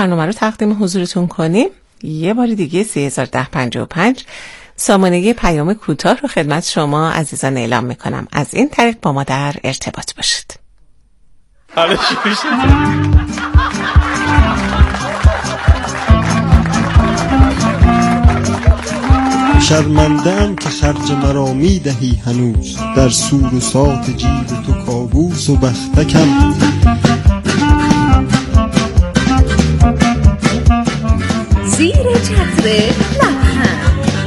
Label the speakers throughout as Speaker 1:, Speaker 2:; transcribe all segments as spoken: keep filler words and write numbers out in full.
Speaker 1: برنامه رو تقدیم حضورتون کنیم. یه بار دیگه سه هزار و ده پنجاه و پنج سامانه پیام کوتاه رو خدمت شما عزیزان اعلام میکنم. از این طریق با ما در ارتباط باشید.
Speaker 2: حالا چی میشه؟
Speaker 3: شرمنده‌ام که خرج مرا میدهی هنوز، در سور و سات جیب تو کابوس و بختکم.
Speaker 4: زیر چتر لبخند.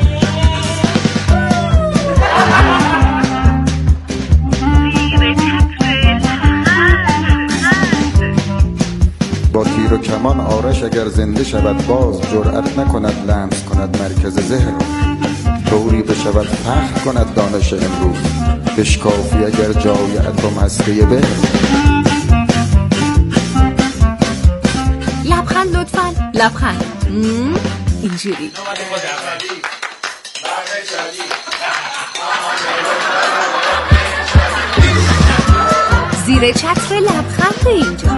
Speaker 5: با تیر و کمان آرش اگر زنده شود باز، جرأت نکند لمس کند مرکز ذهن، طوری بشود فخر کند دانش امروز، بشکافی اگر جای اتم هسته به.
Speaker 4: لبخند لطفاً، لبخند اینجوری. زیر چتر لبخند اینجا.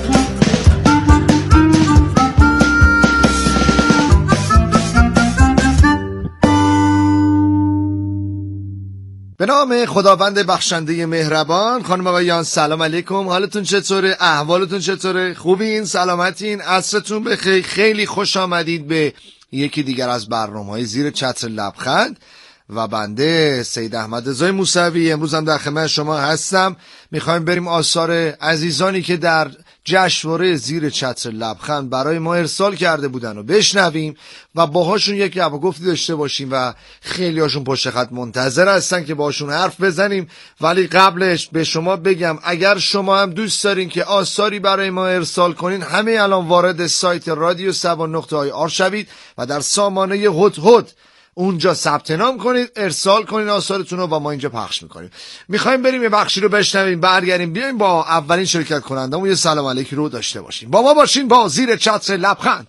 Speaker 6: به نام خداوند بخشنده مهربان. خانم آقایان سلام علیکم، حالتون چطوره؟ احوالتون چطوره؟ خوبین؟ سلامتین؟ عصرتون بخیر. خیلی خوش آمدید به یکی دیگر از برنامه‌های زیر چتر لبخند و بنده سید احمد رضای موسوی امروز هم در خدمت شما هستم. میخوایم بریم آثار عزیزانی که در جشنواره زیر چتر لبخند برای ما ارسال کرده بودن و بشنویم و باهاشون یک گپ و گفتی داشته باشیم و خیلی هاشون پشت خط منتظر هستن که باهاشون حرف بزنیم. ولی قبلش به شما بگم اگر شما هم دوست دارین که آثاری برای ما ارسال کنین، همه الان وارد سایت رادیو سبا نقطه آی آر شوید و در سامانه هد هد اونجا ثبت نام کنید، ارسال کنید آثارتون رو و ما اینجا پخش میکنیم. میخوایم بریم یه بخشی رو بشنویم، برگردیم بیایم با اولین شرکت کنندمون یه سلام علیکی رو داشته باشیم. با ما باشین با زیر چتر لبخند.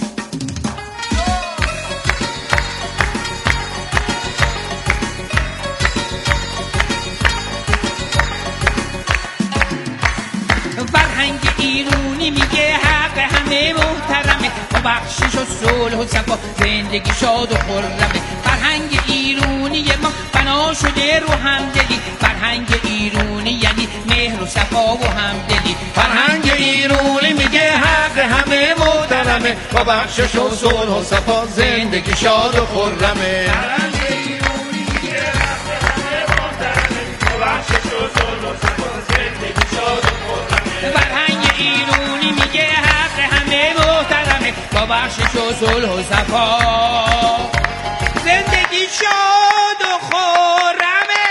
Speaker 7: فرهنگ ایرونی میگه حق همه محترمه، با بخشش و صلح و صفا زندگی شاد و خرمه. فرهنگ ایرونی ما بنا شده رو همدلی، فرهنگ ایرونی یعنی مهر و صفا و همدلی. فرهنگ ایرونی میگه حق همه محترمه، با بخشش و صلح و صفا زندگی شاد و خرمه. فرهنگ ایرونی میگه حق همه محترمه، با بخشش و صلح و صفا زندگی شاد و خرمه. فرهنگ ایرونی میگه حق همه محترمه، با بخشش و صلح و صفا زندگی شاد و خرمه.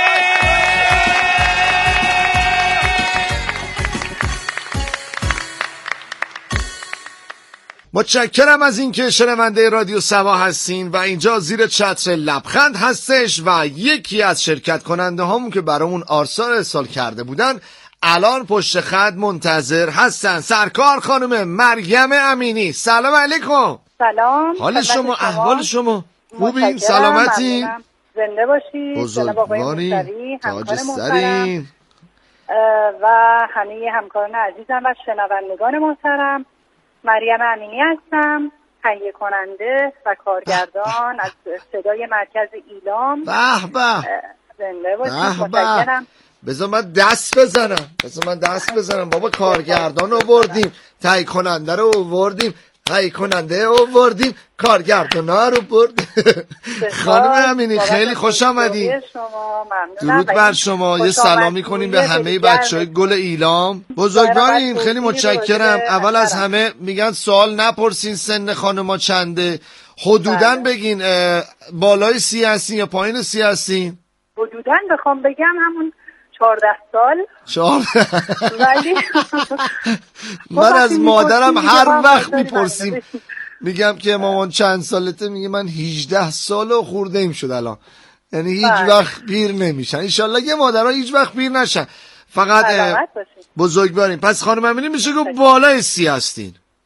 Speaker 6: متشکرم از این که شنونده رادیو سبا هستین و اینجا زیر چتر لبخند هستش و یکی از شرکت کننده همون که برامون آثار ارسال کرده بودن الان پشت خط منتظر هستن. سرکار خانم مریم امینی، سلام علیکم.
Speaker 8: سلام.
Speaker 6: حال شما، احوال شما خوبین؟ سلامتی؟
Speaker 8: زنده باشید.
Speaker 6: بزرگوارین، تاج سرین
Speaker 8: و همه همکاران عزیزم و شنوندگان محترم. مریم امینی هستم، تهیه کننده و کارگردان از صدای مرکز ایلام.
Speaker 6: به به.
Speaker 8: زنده باشید. متشکرم.
Speaker 6: بذار من دست بزنم بذار من دست بزنم بابا. کارگردان آوردیم، تهیه کننده رو آوردیم، تهیه کننده آوردیم، کارگردان ها رو برد. خانم امینی خیلی خوش آمدید. درود بر شما. یه سلامی کنیم به همه بچه های گل ایلام. بزرگوارین خیلی متشکرم. اول از همه میگن سوال نپرسین سن خانما چنده، حدوداً بگین بالای سی هستین یا پایین سی هستین؟
Speaker 8: حدوداً بخوام بگم همون چهارده سال.
Speaker 6: چهارده.
Speaker 8: ولی
Speaker 6: من از مادرم هر وقت میپرسیم میگم که مامان چند سالته، میگه من هجده سال و خورده ایم شد الان. یعنی هیچ وقت پیر نمیشن. انشالله یه مادرها هیچ وقت پیر نشن. فقط بزرگوارین. پس خانم امینی میشه که بالای سی هستین؟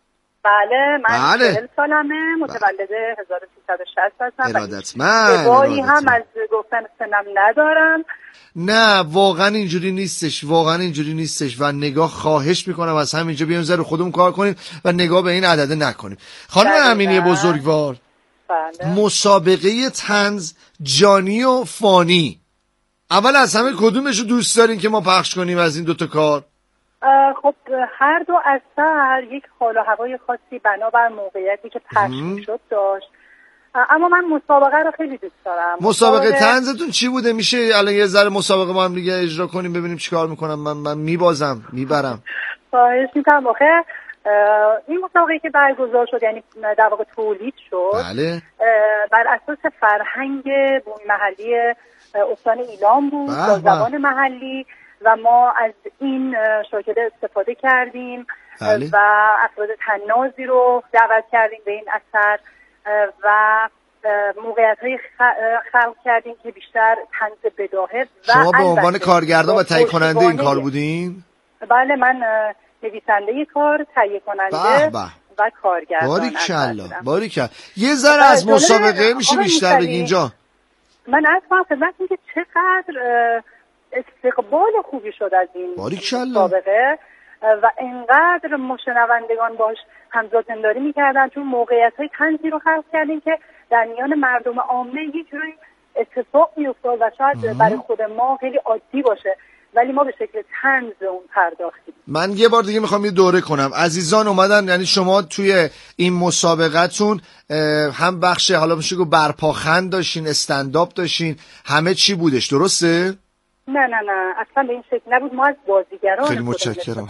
Speaker 8: بله من
Speaker 6: بله.
Speaker 8: چهل سالمه، متولد هزار و سیصد و شصت هستم.
Speaker 6: ارادتمند.
Speaker 8: ابایی هم از گفتن سنم ندارم.
Speaker 6: نه واقعا اینجوری نیستش، واقعا اینجوری نیستش و نگاه خواهش میکنم از همینجا بیایم زر خودمون کار کنیم و نگاه به این عدده نکنیم. خانم امینی بزرگوار،
Speaker 8: بله.
Speaker 6: مسابقه طنز جانی و فانی، اول از همه کدومشو دوست دارین که ما پخش کنیم از این دوتا کار؟
Speaker 8: خب هر دو اثر یک حال و هوای خاصی بنابر موقعیتی که پخش شد داشت، اما من مسابقه رو خیلی دوست دارم.
Speaker 6: مسابقه طنزتون چی بوده؟ میشه الان یه ذره مسابقه ما هم دیگه اجرا کنیم ببینیم چیکار میکنم؟ من من میبازم میبرم.
Speaker 8: خواهش میکنم. آخه این مسابقه که برگزار شد، یعنی در واقع تولید شد،
Speaker 6: بله،
Speaker 8: بر اساس فرهنگ بومی محلی استان ایلام بود با زبان محلی و ما از این شاکله استفاده کردیم. بله. و افراد طنازی رو دعوت کردیم به این اثر و موقعیت های خلق کردیم که بیشتر طنز بداهه.
Speaker 6: شما به عنوان کارگردان و تهیه کننده این کار بودین؟
Speaker 8: بله، من نویسنده کار، تهیه کننده و کارگردان.
Speaker 6: باریکالله باریکالله. یه ذره از مسابقه میشه بیشتر بگی اینجا؟
Speaker 8: من از کنم خدمتتون که چقدر استقبال خوبی شد از این مسابقه و انقدر مشنوندگان باش همزادپنداری میکردن، چون موقعیت‌های طنزی رو خلق کردیم که در میان مردم عامه یک جوری اتفاق میافتاد و شاید برای خود ما خیلی عادی باشه، ولی ما به شکل طنز اون پرداختیم.
Speaker 6: من یه بار دیگه میخوام یه دوره کنم. عزیزان اومدن، یعنی شما توی این مسابقتون هم بخش حالا میشه که برپاخند داشتین، استندآپ داشتین، همه چی بودش، درسته؟
Speaker 8: نه نه نه اصلا به این شکل نبود. ما از بازیگران
Speaker 6: خیلی متشکرم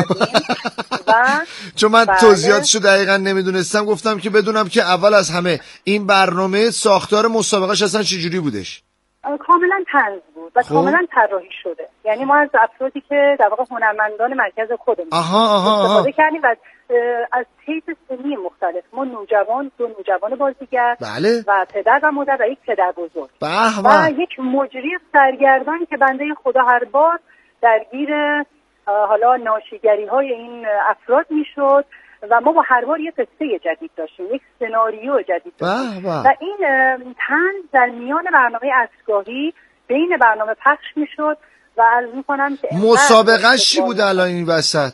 Speaker 8: و
Speaker 6: چون من توضیحاتشو دقیقا نمیدونستم، گفتم که بدونم که اول از همه این برنامه ساختار مسابقهش اصلا چجوری بودش؟
Speaker 8: کاملا طنز بود و کاملا طراحی شده. یعنی ما از افرادی که در واقع هنرمندان مرکز خودمون
Speaker 6: آها آها
Speaker 8: استفاده کردیم و از طیف سنی مختلف. ما نوجوان، دو نوجوان بازیگر،
Speaker 6: بله.
Speaker 8: و پدر و مادر و یک پدر بزرگ
Speaker 6: بح
Speaker 8: و یک مجری سرگردان که بنده خدا هر بار درگیر حالا ناشیگری های این افراد میشد و ما با هر بار یک قصه جدید داشتیم، یک سناریو جدید داشتیم و این طنز در میان برنامه عصرگاهی بین برنامه پخش میشد و عرض میکنم که
Speaker 6: مسابقه چی بود الان این وسط؟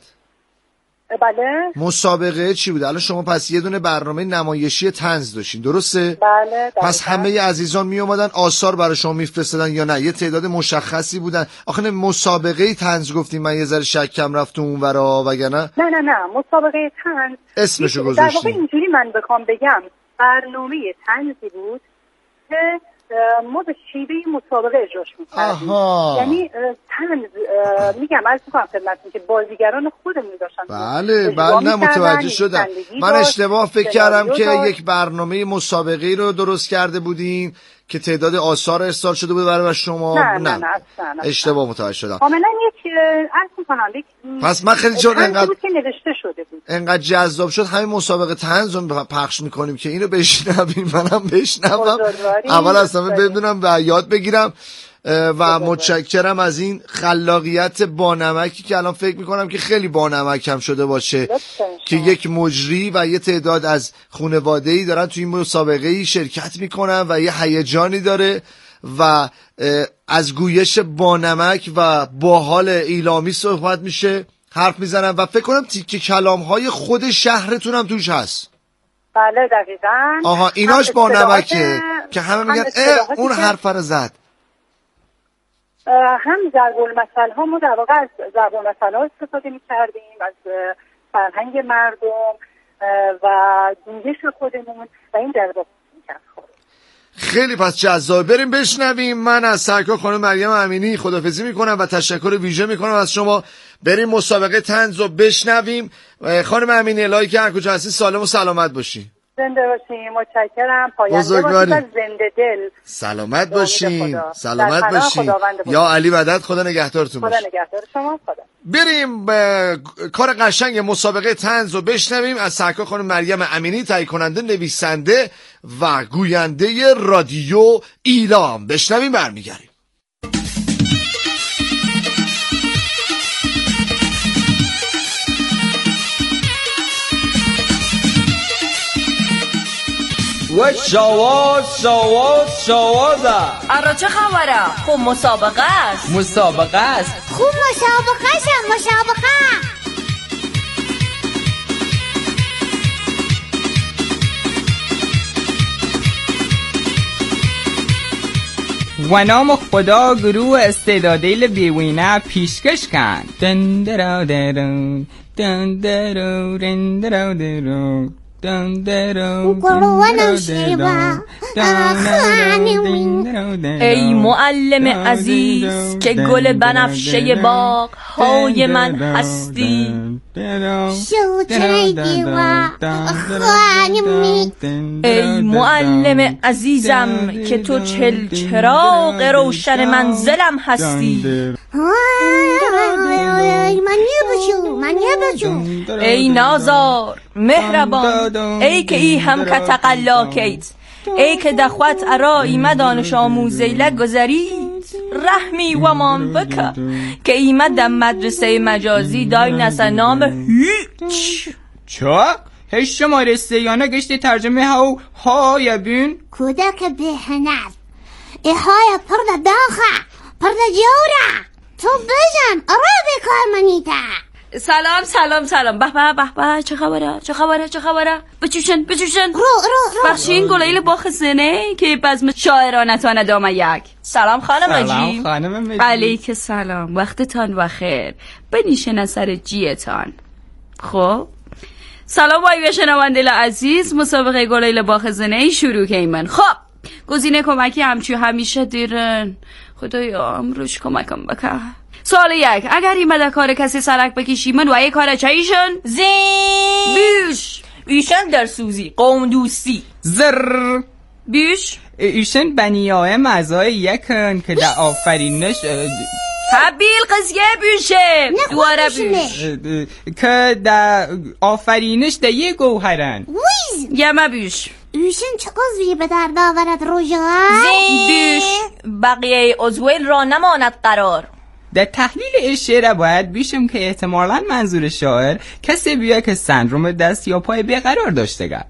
Speaker 8: بله
Speaker 6: مسابقه چی بود الان؟ شما پس یه دونه برنامه نمایشی طنز داشتین، درسته؟
Speaker 8: بله.
Speaker 6: پس همه عزیزان می اومدن آثار برای شما میفرستادن یا نه یه تعداد مشخصی بودن؟ آخه مسابقه طنز گفتیم، من یه ذره شکم رفت اونورا وگرنه
Speaker 8: نه نه نه مسابقه طنز
Speaker 6: اسمشو گذاشتین.
Speaker 8: در واقع اینجوری من بخوام بگم برنامه طنزی بود که ما به شیوه مسابقه اجراش می‌کردیم. یعنی طنز میگم عرض می‌کنم خدمتتون که بازیگران خودمون داشتن.
Speaker 6: بله بله نه متوجه شدم. من اشتباه فکر کردم که داشت. یک برنامه مسابقه رو درست کرده بودین که تعداد آثار ارسال شده بود برای شما.
Speaker 8: نه نه نه اصلا
Speaker 6: اشتباه متوجه شدم.
Speaker 8: کاملا یک عرض می‌کنم یک
Speaker 6: پس من خیلی چون انقدر
Speaker 8: که نوشته شده بود انقدر
Speaker 6: جذاب شد همین مسابقه طنز رو پخش می‌کنیم که اینو بشنویم، منم بشنوم اول اصلا بدونم و یاد بگیرم و متشکرم از این خلاقیت بانمکی که الان فکر میکنم که خیلی بانمکم شده باشه که یک مجری و یه تعداد از خانواده‌ای دارن توی این مسابقه شرکت میکنن و یه هیجانی داره و از گویش بانمک و باحال ایلامی صحبت میشه، حرف میزنن و فکر کنم تیکه کلام‌های خود شهرتون هم توش هست.
Speaker 8: بله دقیقاً.
Speaker 6: آها ایناش بانمکه که همه میگن اه اون حرف رو زد.
Speaker 8: هم ضرب المثل ها ما در واقع از ضرب المثل ها استفاده می کردیم، از فرهنگ مردم و گویش خودمون و این جذاب می کرد.
Speaker 6: خیلی پس جذاب. بریم بشنویم. من از سرکار خانم مریم امینی خداحافظی میکنم و تشکر ویژه میکنم از شما. بریم مسابقه طنز رو بشنویم. خانم امینی الهی که هر کجا هستی سالم و سلامت باشی.
Speaker 8: زنده باشی. متشکرم. پاینده باشی و زنده دل.
Speaker 6: سلامت باشی. سلامت باشی. یا علی مدد. خدا نگهدارتون باشه.
Speaker 8: خدا نگهدار شما. خدا.
Speaker 6: بریم به کار قشنگ مسابقه طنز رو بشنویم از سرکار خانم مریم امینی، تهیه کننده، نویسنده و گوینده رادیو ایلام. بشنویم برمیگردیم.
Speaker 2: و شواز شواز شوازه.
Speaker 4: آره چه خبره؟ خب مسابقه است.
Speaker 2: مسابقه است.
Speaker 9: خوب مسابقه شم مسابقه.
Speaker 10: و نام خدا گروه استعدادیل بیوینه پیشکش کن. دن درو درو دن درو دن درو درو دن درو
Speaker 9: گروه نشیبه
Speaker 4: ای معلم عزیز که گل بنفشه باغ های من هستی. ای معلم عزیزم که تو چل چراغ روشن منزلم هستی. ای نازار مهربان، ای که ای هم که تقلاکیت، ای که دخوت ارایی مدانش آموزیله گذرید، رحمی و مان بکر که ایمد در مدرسه مجازی دای نسه نام هیچ.
Speaker 10: چه؟ هیچ شماره سیانه گشتی ترجمه هاو های بین
Speaker 9: کودک بهنر ای های پرد داخه پرد جوره تو بزن آره بکار منیده.
Speaker 4: سلام سلام سلام. به به به به چه خبره چه خبره چه خبره؟ بچوشن بچوشن
Speaker 9: رو رو رو
Speaker 4: بخشین گلایل باخ سنه که بزم شاعرانتان دام یک. سلام خانم اجی.
Speaker 10: سلام خانم مجی.
Speaker 4: علیک سلام، وقتتان بخیر، بنیشن اثر جیتان. خب سلام وای شنوندگان عزیز، مسابقه گلایل باخ زنه شروع کیمن. خب گزینه کمکی همچو همیشه دیرن، خدایا امروز کمکم بکن. سوال یک، اگر این مده کار کسی سرک بکشی من وای کار چایشن؟
Speaker 1: زین
Speaker 4: بیش ایشن در سوزی قوم دوستی.
Speaker 10: زر
Speaker 4: بیش
Speaker 10: ایشن بنیاه مزای یکن که در آفرینش
Speaker 4: حبیل قضیه بیشه دواره بیش
Speaker 10: که در آفرینش در یه گوهرن.
Speaker 9: ویز
Speaker 4: یمه بیش
Speaker 9: ایشن چه قضیه به درد آورد روژه؟
Speaker 1: زین
Speaker 4: بیش
Speaker 1: بقیه عضویل را نماند قرار.
Speaker 10: در تحلیل شعر باید بیشم که احتمالاً منظور شاعر کسی بیا که سندروم دست یا پای بیقرار داشته گه.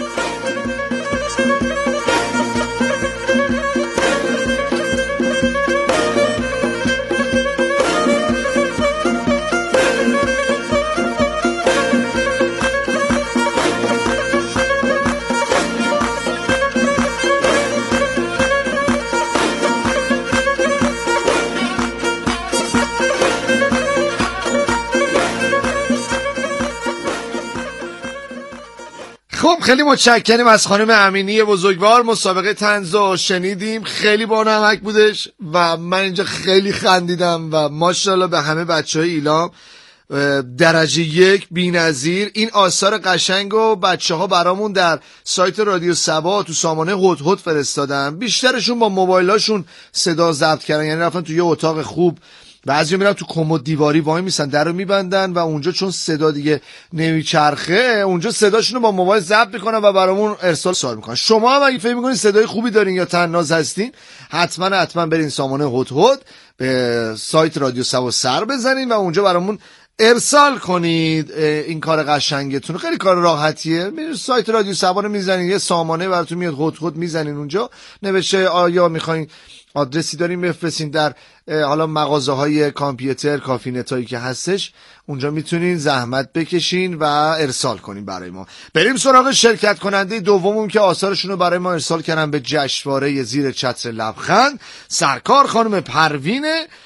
Speaker 6: خب خیلی متشکرم از خانم امینی بزرگوار. مسابقه طنزو شنیدیم، خیلی با نمک بودش و من اینجا خیلی خندیدم و ماشاءالله به همه بچهای ایلام درجه یک بی‌نظیر. این آثار قشنگو بچه‌ها برامون در سایت رادیو سبا تو سامانه هدهد فرستادن. بیشترشون با موبایلاشون صدا ضبط کردن، یعنی رفتن تو یه اتاق خوب، بعضی میرن تو کمد دیواری وای میسن درو میبندن و اونجا چون صدا دیگه نمیچرخه اونجا صداشونو با موبایل ضبط میکنن و برامون ارسال سوال میکنن. شما هم اگه فکر میکنین صدای خوبی دارین یا طناز هستین، حتما حتما برین سامانه هدهد به سایت رادیو سبا سر بزنین و اونجا برامون ارسال کنید این کار قشنگتون. خیلی کار راحتیه، میرین سایت رادیو سبا رو میزنین، یه سامانه براتون میاد هدهد، میزنین اونجا نوشته آیا میخواین آدرسی داریم بفرستین در حالا مغازه های کامپیوتر، کافینت هایی که هستش، اونجا میتونین زحمت بکشین و ارسال کنین برای ما. بریم سراغ شرکت کننده دومم که آثارشون رو برای ما ارسال کردن به جشنواره زیر چتر لبخند. سرکار خانم پروین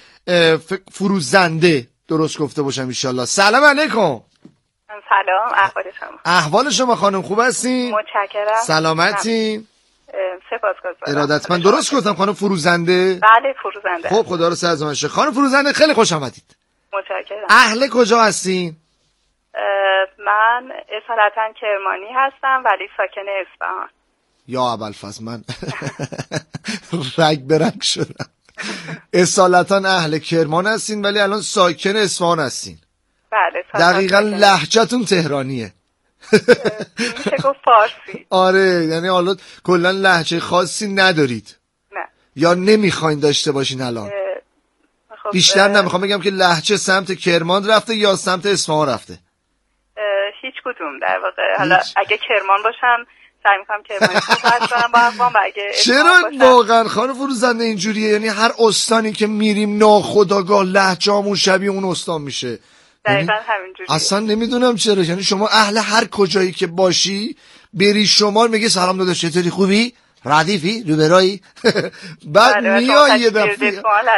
Speaker 6: فروزنده، درست گفته باشم ان شاءالله. سلام علیکم.
Speaker 8: سلام، احوال شما؟
Speaker 6: احوال شما خانم خوب هستین؟
Speaker 8: متشکرم.
Speaker 6: سلامتین؟
Speaker 8: سپاسگزارم.
Speaker 6: ارادتمند. درست گفتم خانم فروزنده؟
Speaker 8: بله فروزنده.
Speaker 6: خب خدا رو سرزمین شه. خانم فروزنده خیلی خوش آمدید.
Speaker 8: متشکرم.
Speaker 6: اهل کجا هستین؟
Speaker 8: من اصالتا کرمانی هستم ولی ساکن اصفهان.
Speaker 6: یا ابوالفضل من رگ به رگ شدم. اصالتا اهل کرمان هستین ولی الان ساکن اصفهان هستین.
Speaker 8: بله.
Speaker 6: دقیقاً لهجه‌تون تهرانیه.
Speaker 8: میشه گفت فارسی.
Speaker 6: آره، یعنی حالا کلا لهجه خاصی ندارید؟
Speaker 8: نه.
Speaker 6: یا نمیخواین داشته باشین الان؟
Speaker 8: خب
Speaker 6: بیشتر نمیخوام بگم که لهجه سمت کرمان رفته یا سمت اصفهان رفته.
Speaker 8: هیچ کدوم در واقع. حالا اگه کرمان باشم سعی میکنم که من صحبت کنم با اقوام و اگه
Speaker 6: چرا واقعا خانم فروزنده اینجوریه؟ یعنی هر استانی که میریم ناخودآگاه لهجه‌مون شبیه اون استان میشه.
Speaker 8: دقیقاً همینجوریه.
Speaker 6: اصلا نمیدونم چرا. یعنی شما اهل هر کجایی که باشی بری شمال میگه سلام داداش چطوری، خوبی؟ ردیفی؟ روبرایی؟ بعد میای یه دفعه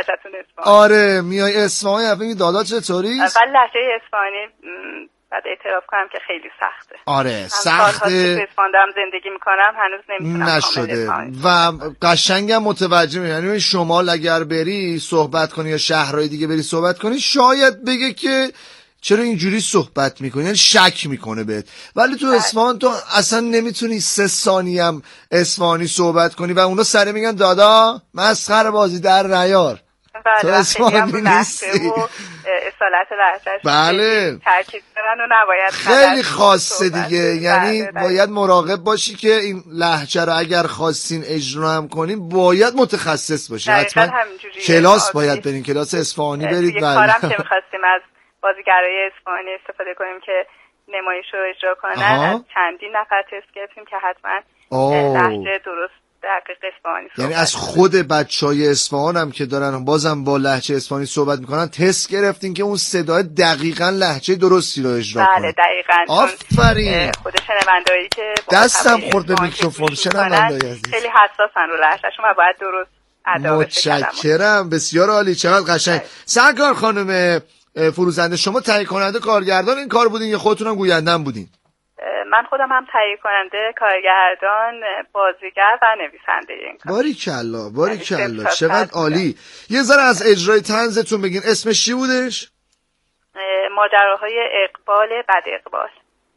Speaker 6: آره میای اصفهان یه دفعه دادا چطوری؟
Speaker 8: ولی لهجه اصفهانی بعد اعتراف کنم که خیلی سخته.
Speaker 6: آره سخته.
Speaker 8: من اصفهان دارم زندگی میکنم هنوز نمیتونم
Speaker 6: نشده و قشنگم متوجه می. یعنی شمال اگر بری صحبت کنی یا شهرهای دیگه بری صحبت کنی شاید بگه که چرا اینجوری صحبت میکنی، یعنی شک میکنه بهت. ولی تو اصفهان تو اصلا نمیتونی سه ثانیه هم اصفهانی صحبت کنی و اونا سره میگن دادا مسخره بازی در نیار. تو اصفهانی نیستی.
Speaker 8: اصالت لهجه‌اش
Speaker 6: بله
Speaker 8: تاکید دارن و نباید
Speaker 6: خیلی خاصه دیگه. یعنی بله بله. باید مراقب باشی که این لهجه رو اگر خواستین اجرا هم کنین باید متخصص باشی. حتما کلاس باید برین، کلاس اصفهانی برید.
Speaker 8: بله کارم که می‌خواستیم از بازیگرای اصفهانی استفاده کنیم که نمایش رو اجرا کنن از چندین نفر تست گرفتیم که حتما لهجه درست دقیق اصفهانی صحبت.
Speaker 6: یعنی از خود بچهای اصفهان هم که دارن بازم با لهجه اصفهانی صحبت میکنن تست گرفتین که اون صدای دقیقاً لهجه درستی رو اجرا کنن.
Speaker 8: بله دقیقاً.
Speaker 6: آفرین.
Speaker 8: خود شنوندهایی که
Speaker 6: دستم خورد به میکروفون شنوندهایی عزیز
Speaker 8: خیلی حساسن رو لهجهشون و باید درست ادا بشه.
Speaker 6: متشکرم بسیار عالی. چقدر قشنگ. سرکار خانم فروزنده شما تهیه کننده کارگردان این کار بودین یا خودتون هم گوینده بودین؟
Speaker 8: من خودم هم تهیه کننده کارگردان بازیگر و نویسنده این کار.
Speaker 6: باریکلا باریکلا چقدر عالی. یه ذره از اجرای طنزتون بگین. اسمش چی بودش؟
Speaker 8: ماجراهای اقبال بد اقبال.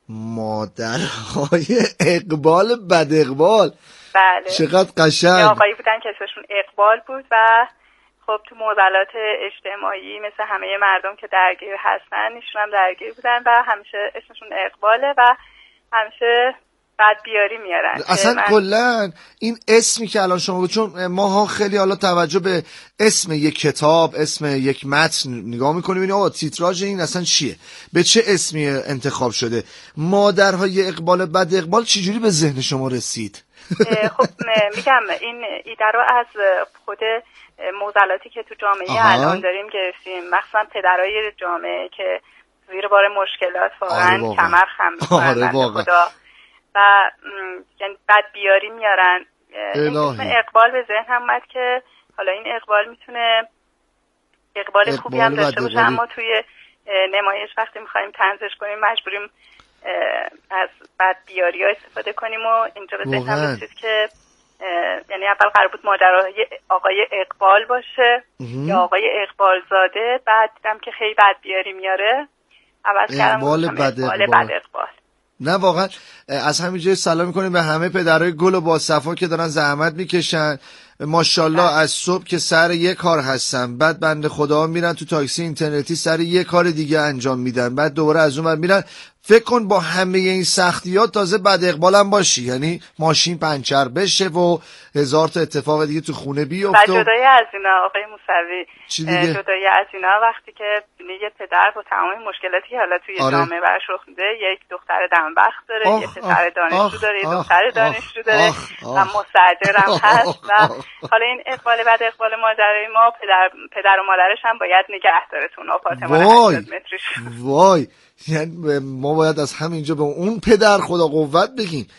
Speaker 6: مادرهای اقبال بد اقبال.
Speaker 8: بله
Speaker 6: چقدر قشنگ.
Speaker 8: آقایی بودن که اسمشون اقبال بود و خب تو معضلات اجتماعی مثل همه مردم که درگیر هستن ایشون هم درگیر بودن و همیشه اسمشون اقباله و همیشه بد بیاری میارن.
Speaker 6: اصلا من... کلن این اسمی که الان شما بود، چون ماها خیلی حالا توجه به اسم یک کتاب اسم یک متن نگاه میکنیم ببینیم آقا تیتراژ این اصلا چیه، به چه اسمی انتخاب شده. مادرهای اقبال بد اقبال چجوری به ذهن شما رسید؟
Speaker 8: خب میگم این ایده رو از خود معضلاتی که تو جامعه آها. الان داریم گرفتیم، مخصوصا پدرای جامعه که زیر بار مشکلات واقعا کمر خم میکنن خدا و یعنی بد بیاری میارن. این اسم اقبال به ذهن هم اومد که حالا این اقبال میتونه اقبال, اقبال خوبی هم داشته باشه، اما توی نمایش وقتی میخوایم طنزش کنیم مجبوریم از بد بیاری ها استفاده کنیم و اینجا به ذهنم رسید که یعنی اول قرار بود ماجراهای آقای اقبال باشه یا آقای اقبال زاده، بعد دیدم که خیلی بد بیاری میاره عوض کردم
Speaker 6: اقبال بد اقبال.
Speaker 8: اقبال.
Speaker 6: نه واقعا از همینجا سلام میکنیم به همه پدرای گل و باصفا که دارن زحمت میکشن ماشاءالله. از صبح که سر یه کار هستن، بعد بنده خدا میرن تو تاکسی اینترنتی سر یه کار دیگه انجام میدن، بعد دوباره از اون ور میرن. فکر کن با همه این سختیات تازه بد اقبالم باشی، یعنی ماشین پنچر بشه و هزار تا اتفاق دیگه تو خونه بیفته.
Speaker 8: و جدای از اینا آقای موسوی، جدای از اینا وقتی که یه پدر با تمام مشکلاتی که حالا توی آره. جامعه براش رخ میده، یک دختر دنبخت داره، آخ، یه پسر دانشجو داره، یه دختر دانشجو داره و مستاجرم هست و حالا این اقبال بد اقبال ماجرای ما پدر پدر و مادرش هم باید نگه داره تو اون آپارتمان هشتاد متریش.
Speaker 6: وای یعنی ما باید از همینجا به اون پدر خدا قوت بگیم.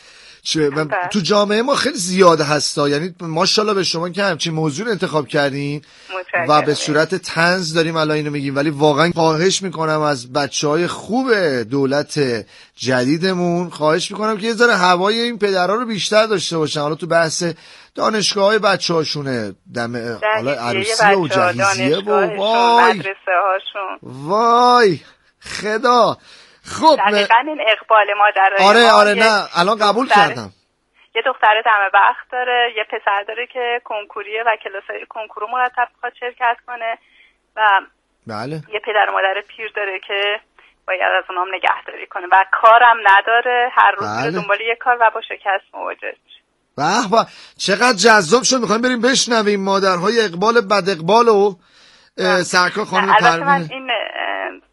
Speaker 6: تو جامعه ما خیلی زیاد هستا، یعنی ماشاءالله به شما که همچین موضوع انتخاب کردین و به صورت طنز داریم الان اینو میگیم، ولی واقعا خواهش میکنم از بچهای خوب دولت جدیدمون، خواهش میکنم که یه ذره هوای این پدرها رو بیشتر داشته باشن. حالا تو بحث دانشگاه‌های بچه‌هاشونه، دم حالا عروسی و جهیزیه و وای
Speaker 8: مدرسه هاشون
Speaker 6: وای خدا. خب
Speaker 8: دقیقاً این اقبال ماجرای
Speaker 6: آره آره نه الان قبول کردم.
Speaker 8: یه دختر دم بخت داره، یه پسر داره که کنکوریه و کلاسای کنکورو مرتب میخواد شرکت کنه و
Speaker 6: بله
Speaker 8: یه پدر و مادر پیر داره که باید از اونام نگهداری کنه و کارم نداره، هر روز بله. دنبال یه کار و با شکست مواجه میشه.
Speaker 6: به به چقدر جذاب شد. میخوایم بریم بشنویم مادرهای اقبال بد اقبال و سرکار خانم پروین.
Speaker 8: این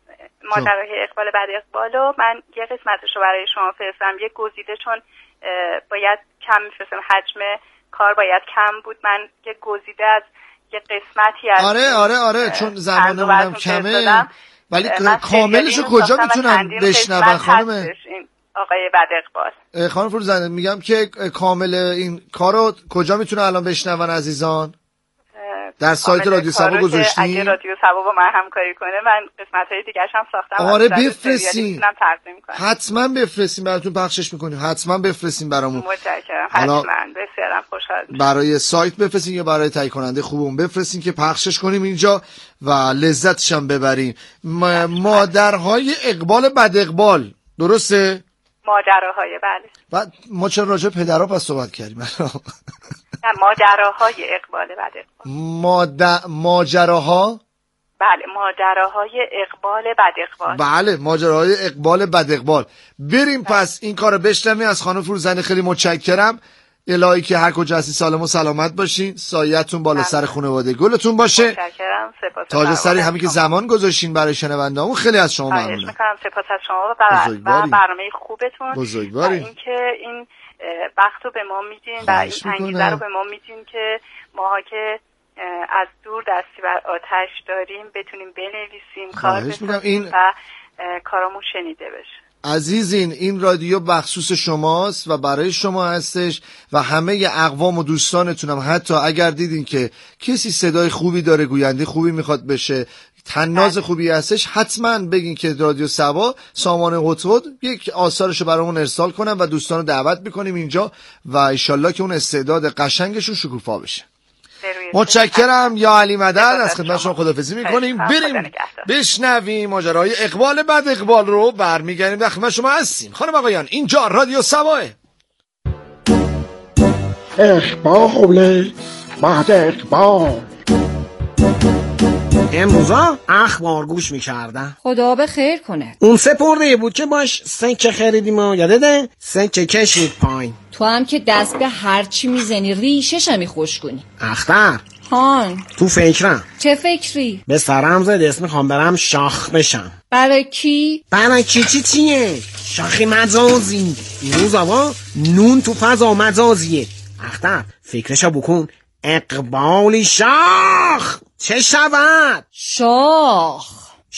Speaker 8: ماجرای اقبال بعد اقبالو من یه قسمتشو برای شما فرستم، یه گزیده، چون باید کم میفرستم، حجم کار باید کم بود، من یه گزیده از یه قسمتی از
Speaker 6: آره آره آره چون زمانمون هم کمه، ولی کاملشو کجا میتونن بشنون خانم
Speaker 8: آقای بعد اقبال؟
Speaker 6: خانم فروزنده میگم که کامل این کارو کجا میتونن الان بشنون عزیزان؟ در سایت رادیو سبا گذاشتین؟
Speaker 8: اگه رادیو سبا با من همکاری کنه من قسمت‌های دیگه‌اش هم ساختم.
Speaker 6: آره بفرستین، حتما بفرستین، براتون پخشش میکنیم، حتما بفرستین برامون.
Speaker 8: متشکرم، حتما، بسیارم خوشحال میشم.
Speaker 6: برای سایت بفرستین یا برای تهیه کننده خوبمون بفرستین که پخشش کنیم اینجا و لذتش هم ببریم. م- مادرهای اقبال بد اقبال، درسته؟
Speaker 8: ماجراهای، بله.
Speaker 6: بعد ما چرا راجع پدرها پس صحبت کردیم؟
Speaker 8: نه، ماجراهای اقبال بعد اقبال.
Speaker 6: ماد... ماجراها؟
Speaker 8: بله، ماجراهای اقبال بد اقبال.
Speaker 6: بله، ماجراهای اقبال بد اقبال. بریم بله. پس این کارو بشنویم از خانم فروزنده. خیلی متشکرم. الهی که هر کجا هستی سالم و سلامت باشین، سایه‌تون بالا سر خانواده گلتون باشه.
Speaker 8: متشکرم، سپاس.
Speaker 6: تاج سری همین که زمان گذاشتین برای شنونده‌مون خیلی از شما ممنونم.
Speaker 8: خواهش می‌کنم، سپاس از شما و برنامه خوبتون.
Speaker 6: بزرگوارین.
Speaker 8: اینکه این وقت رو به ما میدین و این انگیزه رو به ما میدین که ماها که از دور دستی بر آتش داریم بتونیم بنویسیم، کار بکنیم این... و کارامون شنیده بشه.
Speaker 6: عزیزین، این رادیو بخصوص شماست و برای شما هستش و همه اقوام و دوستانتون هم، حتی اگر دیدین که کسی صدای خوبی داره، گوینده خوبی میخواد بشه، تناز خوبی هستش، حتما بگین که رادیو سبا سامان قطود یک آثارشو برامون ارسال کنن و دوستانو دعوت میکنیم اینجا و انشالله که اون استعداد قشنگشون شکوفا بشه. متشکرم یا علی مدد، از خدمت شما خداحافظی میکنیم. بریم بشنویم ماجرای اقبال بعد اقبال رو، برمیگردیم در خدمت شما هستیم. خانم آقایان، اینجا رادیو سباه.
Speaker 11: اقبال بعد اقبال. امروزا اخبار گوش میکردم.
Speaker 12: خدا به خیر کنه.
Speaker 11: اون سپرده بود که باش سنچه خریدیم و یادته سنچه کشید پایین.
Speaker 12: تو هم که دست به هر چی میزنی ریشش همی خوش کنی.
Speaker 11: اختر
Speaker 12: هان
Speaker 11: تو فکرم.
Speaker 12: چه فکری؟
Speaker 11: به سرم زد اسم میخوام برم شاخ بشم.
Speaker 12: برای کی؟
Speaker 11: برای کی چی چیه؟ شاخی مجازی. این روز آقا نون تو فضا مجازیه. اختر فکرشو بکن، اقبالی شاخ چه شود؟
Speaker 12: شاخ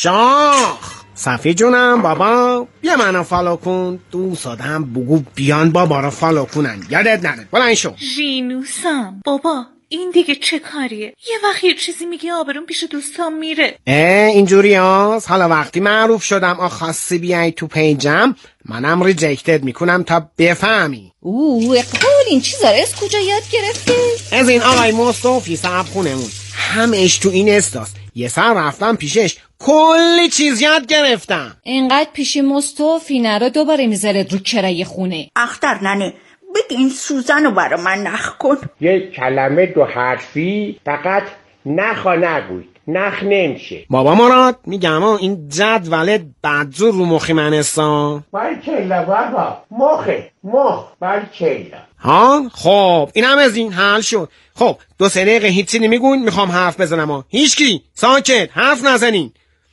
Speaker 11: شاخ. صفی جونم بابا بیا منو فالو کن، دوست آدم بگو بیان بابا رو فالو کنن، یادت نره بلند شو.
Speaker 13: ژینوسم بابا این دیگه چه کاریه؟ یه وقت یه چیزی میگی آبرون پیش دوستان میره.
Speaker 11: اه اینجوری هست. حالا وقتی معروف شدم آخواستی بیای تو پیجم منم ریجکتد میکنم تا بفهمی.
Speaker 12: اوه اقبال این چیزا از کجا یاد گرفتی؟
Speaker 11: از این آقای مصطفی صاحب خونمون، همش تو این استاس. یه سر رفتم پیشش کلی چیز یاد گرفتم.
Speaker 12: اینقدر پیش مصطفی نرو دوباره میذاره رو کرایه خونه.
Speaker 14: اختر ننه بگی این سوزن رو برا من نخ کن.
Speaker 15: یک کلمه دو حرفی فقط نخوا نگوید، نخ نمیشه.
Speaker 11: بابا مراد میگم این جدول بدجور رو مخی من استا.
Speaker 15: بارکلا بابا مخه مخ بارکلا.
Speaker 11: ها خب اینم از این حل شد. خب دو سه دقیقه هیچی نمیگون، میخوام حرف بزنم ها. هیچکی ساکت حرف نزنین.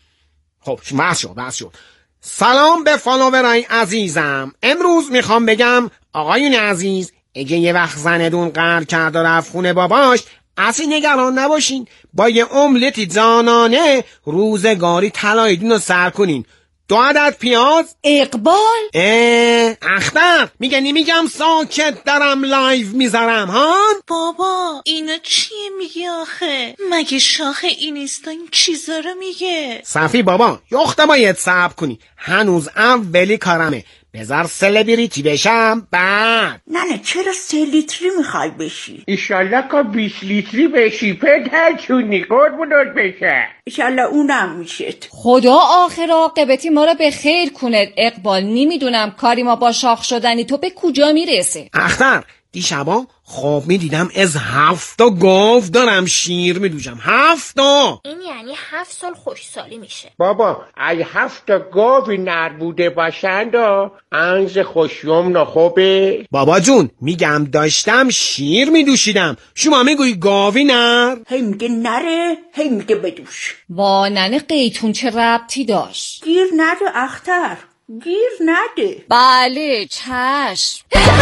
Speaker 11: خب بس شد بس شد. سلام به فالوورای عزیزم. امروز میخوام بگم آقایون عزیز، اگه یه وقت زندون قهر کرد و رفت خونه باباش، اصلا نگران نباشین، با یه املتی جانانه روزگاری طلاییدون رو سر کنین. دو عدد پیاز.
Speaker 12: اقبال
Speaker 11: اه اختر میگه نمیگم ساکت دارم لایو میذارم هان.
Speaker 13: بابا اینا چیه میگه آخه؟ مگه شاخ اینستا این چیزا رو میگه؟
Speaker 11: صفی بابا یخته باید صبر کنی، هنوز اولی کارمه. بذار سلبریتی بشم بعد.
Speaker 14: نه نه چرا سه لیتری میخوای بشی؟
Speaker 15: ایشالله که بیست لیتری بشی پدر چونی قربونت بشه.
Speaker 14: ایشالله اونم میشه.
Speaker 12: خدا آخر عاقبتی ما رو به خیر کنه. اقبال نمیدونم کاری ما با شاخ شدنی تو به کجا میرسه.
Speaker 11: اختر دیشبا خواب میدیدم از هفتا گاو دارم شیر میدوشم. هفتا.
Speaker 14: این یعنی هفت سال خوشسالی میشه.
Speaker 15: بابا ای هفت گاوی نر بوده باشند و انز خوشیوم نخوبه.
Speaker 11: بابا جون میگم داشتم شیر میدوشیدم، شما میگوی گاوی نر؟
Speaker 14: هی میگه نره، هی میگه بدوش.
Speaker 12: با ننه قیتون چه ربطی داشت؟
Speaker 14: گیر نده اختر، گیر نده.
Speaker 12: بله چشم.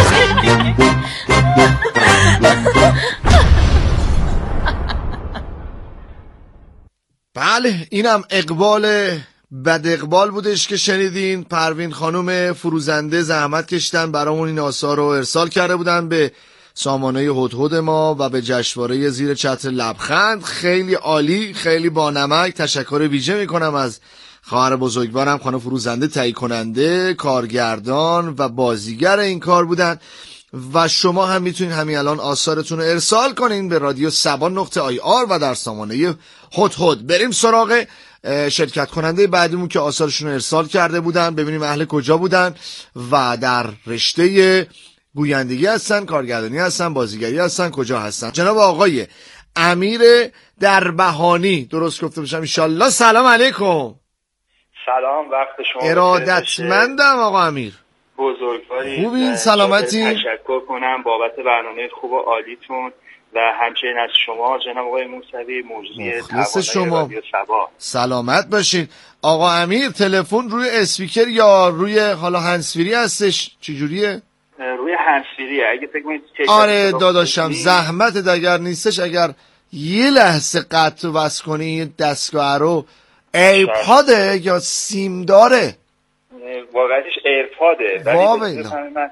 Speaker 6: بله اینم اقبال بد اقبال بودش که شنیدین. پروین خانم فروزنده زحمت کشتن برامون این آثار رو ارسال کرده بودن به سامانه هدهد ما و به جشنواره زیر چتر لبخند. خیلی عالی، خیلی با نمک. تشکر ویژه میکنم از خواهر بزرگوارم خانم فروزنده، تهیه کننده، کارگردان و بازیگر این کار بودن. و شما هم میتونین همین الان آثارتون رو ارسال کنین به رادیو سبان نقطه آی آر و در سامانه هدهد. بریم سراغ شرکت کننده بعدیمون که آثارشون رو ارسال کرده بودن، ببینیم اهل کجا بودن و در رشته گویندگی هستن، کارگردانی هستن، بازیگری هستن، کجا هستن. جناب آقای امیر دربهانی، درست گفته باشم انشالله. سلام علیکم.
Speaker 16: سلام، وقت شما
Speaker 6: ارادتمندم آقا امیر.
Speaker 16: بزرگواری.
Speaker 6: خوبین؟ سلامتی؟
Speaker 16: تشکر کنم بابت برنامه خوب و عالیتون و همچنین از شما جناب آقای موسوی مجری توانای رادیو سبا.
Speaker 6: سلامت باشین. آقا امیر تلفن روی اسپیکر یا روی حالا هندزفری هستش؟ چی جوریه؟
Speaker 16: روی هندزفریه. اگه فکر کنید
Speaker 6: آره داداشم زحمت اگر نیستش، اگر یه لحظه قطع وصل کنی دستگاه رو. ایرپاده یا سیم داره؟
Speaker 16: واقعیتش ایرپاده.
Speaker 6: ولی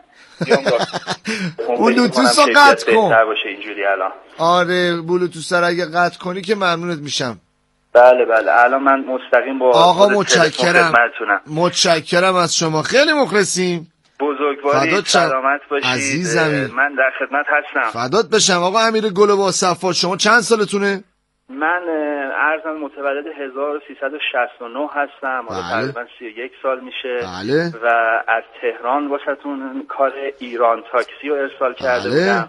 Speaker 6: بلوتوث رو قطع کن. آره بلوتوث رو اگه قطع کنی که ممنونت میشم.
Speaker 16: بله بله الان من مستقیم با
Speaker 6: آقا متشکرم متشکرم از شما، خیلی مخلصیم.
Speaker 16: بزرگواری، سلامت باشید
Speaker 6: عزیزمی.
Speaker 16: من در خدمت هستم.
Speaker 6: فدات بشم. آقا امیر گل با صفا، شما چند سالتونه؟
Speaker 16: من ارزم متولد هزار و سیصد و شصت و نه هستم.
Speaker 6: بله.
Speaker 16: تقریبا سی و یک سال میشه.
Speaker 6: بله.
Speaker 16: و از تهران واسهتون کار ایران تاکسی رو ارسال کرده
Speaker 6: بله.
Speaker 16: بودم.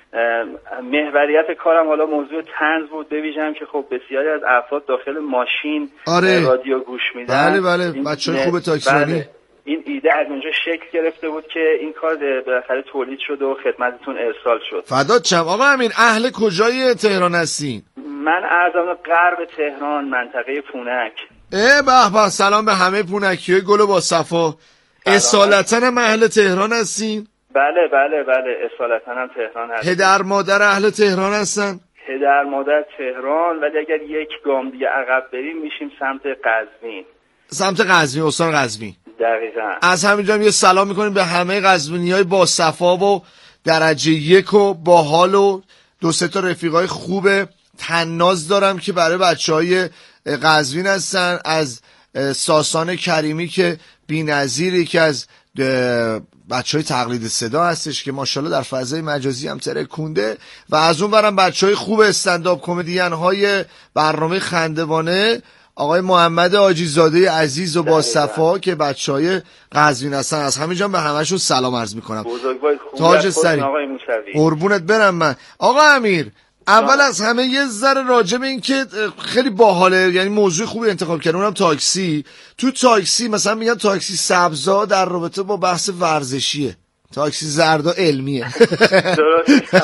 Speaker 16: محوریت کارم حالا موضوع طنز بود، بویژم که خب بسیاری از افراد داخل ماشین
Speaker 6: آره.
Speaker 16: رادیو گوش میدن.
Speaker 6: بله بله بچهای خوب تاکسیرانی.
Speaker 16: بله. این ایده از اونجا شکل گرفته بود که این کار بالاخره تولید شد و خدمتتون ارسال شد.
Speaker 6: فدات شم. آقا امین اهل کجای تهران هستین؟
Speaker 16: من ارزم غرب تهران، منطقه پونک.
Speaker 6: اه به به، سلام به همه پونکیای گل با صفا. اصالتا هم اهل تهران هستین؟
Speaker 16: بله بله بله اصالتا هم تهران هستین.
Speaker 6: پدر مادر اهل تهران هستن؟
Speaker 16: پدر مادر تهران، ولی اگر یک گام دیگه عقب بریم میشیم سمت قزوین.
Speaker 6: سمت قزوین، استان قزوین.
Speaker 16: دقیقاً.
Speaker 6: از همینجا هم یه سلام میکنیم به همه قزوینیای با صفا و درجه یک و باحال و دو سه تا رفیقای خوب تناز دارم که برای بچهای قزوین هستن. از ساسان کریمی که بی‌نظیر که از بچهای تقلید صدا هستش که ماشاءالله در فضای مجازی هم ترکونده، و از اون برم بچهای خوب استندآپ کمدین های برنامه خندوانه آقای محمد آجیزاده عزیز و با صفا که بچهای قزوین هستن. از همینجا به همشون سلام عرض میکنم.
Speaker 16: بزرگوار خوب
Speaker 6: تاج سری
Speaker 16: آقای موسوی.
Speaker 6: قربونت برم من. آقا امیر اول از همه یه ذره راجع به این که خیلی باحاله، یعنی موضوع خوبی انتخاب کردن، اونم تاکسی. تو تاکسی مثلا میگن تاکسی سبزا در رابطه با بحث ورزشیه، تاکسی زردا علمیه.
Speaker 16: درست.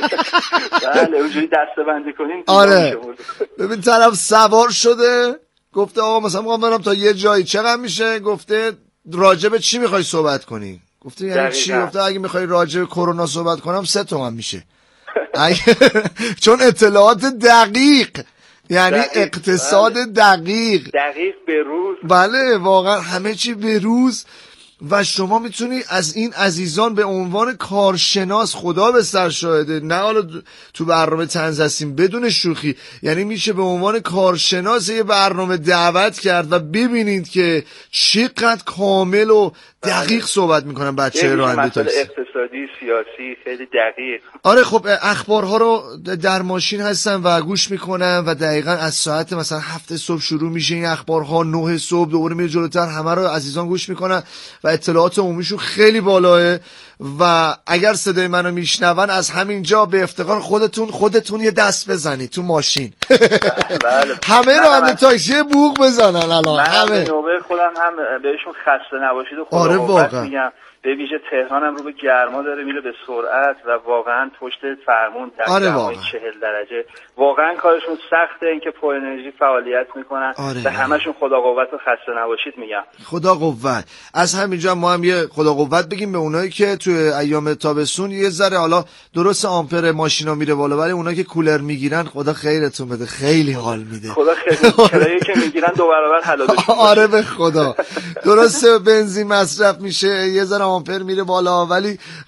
Speaker 16: بله اونجوری دسته‌بندی کنیم.
Speaker 6: آره ببین طرف سوار شده گفته آقا مثلا میخوام برم تا یه جایی، چقدر میشه؟ گفته راجع به چی میخوای صحبت کنی؟ گفته یعنی چی؟ گفته اگه میخوای راجع به کرونا صحبت کنم سه تومن میشه. چون اطلاعات دقیق، یعنی دقیق. اقتصاد بله. دقیق
Speaker 16: دقیق به روز.
Speaker 6: بله واقعا همه چی به روز. و شما میتونی از این عزیزان به عنوان کارشناس، خدا به سر شاهده، نه حالا تو برنامه طنز هستیم بدون شوخی، یعنی میشه به عنوان کارشناس یه برنامه دعوت کرد و ببینید که چقدر کامل و دقیق صحبت میکنن بچه راننده تاکسی.
Speaker 16: اقتصادی، سیاسی، خیلی دقیق.
Speaker 6: آره خب اخبارها رو در ماشین هستن و گوش میکنن و دقیقاً از ساعت مثلا هفت صبح شروع میشه این اخبارها، نه صبح دوباره میره جلوتر، همه رو عزیزان گوش میکنن و اطلاعات عمومیشون خیلی بالاه و اگر صدای منو میشنون از همینجا به افتخار خودتون خودتون یه دست بزنید تو ماشین.
Speaker 16: بله.
Speaker 6: همه رانندگی بوق بزنن الان همه.
Speaker 16: من نوبه خودم هم بهشون خسته نباشید و خدا
Speaker 6: آره
Speaker 16: قوت میگم. به ویژه تهران هم رو به گرما داره میره به سرعت و واقعا پشت فرمون در
Speaker 6: آره
Speaker 16: دمای چهل درجه واقعا کارشون سخته، اینکه پر انرژی فعالیت میکنن.
Speaker 6: آره.
Speaker 16: به همشون خدا قوت و خسته نباشید میگم.
Speaker 6: خدا قوت. از همینجا ما هم یه خدا قوت بگیم به اونایی که توی ایام تابستون یه ذره حالا درست آمپر ماشینا میره بالا، ولی اونایی که کولر میگیرن خدا خیرتون بده، خیلی حال میده.
Speaker 16: خدا خیلی کرایه‌ای که میگیرن دو برابر حلالشون.
Speaker 6: آره به خدا. درسته بنزین مصرف میشه، یه ذره آمپر میره بالا، ولی